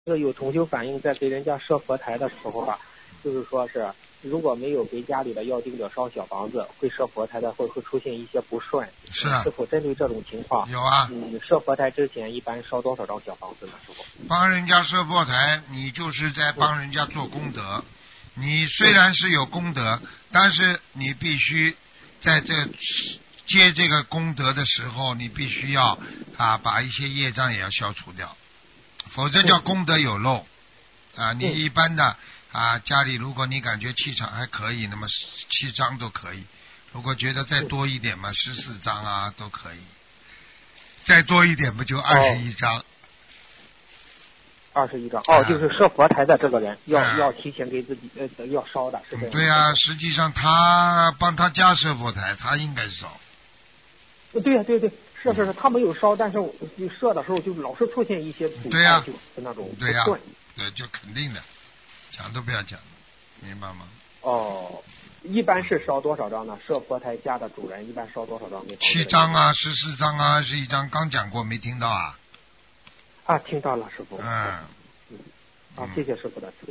这个有同修反映，在给人家设佛台的时候吧，就是说是如果没有给家里的要经者烧小房子，会设佛台的会出现一些不顺。 是啊， 是否针对这种情况？ 有啊。 设佛台之前一般烧多少张小房子呢？师傅？ 帮人家设佛台，你就是在帮人家做功德。你虽然是有功德，但是你必须在这接这个功德的时候，你必须要把一些业障也要消除掉，否则叫功德有漏啊。你一般的家里如果你感觉气场还可以，那么7张都可以。如果觉得再多一点嘛，14张啊都可以。再多一点不就21张 ？21张就是设佛台的这个人要提前给自己要烧的，是这样。 对啊，实际上他帮他家设佛台，他应该烧。 对呀，对，是，他没有烧，但是设的时候就老是出现一些阻碍，就是那种不顺。 对，就肯定的，讲都不要讲，明白吗？ 一般是烧多少张呢？设佛台家的主人一般烧多少张 ？7张啊，14张啊，21张，刚讲过没听到啊？ 听到了，师傅。谢谢师傅的。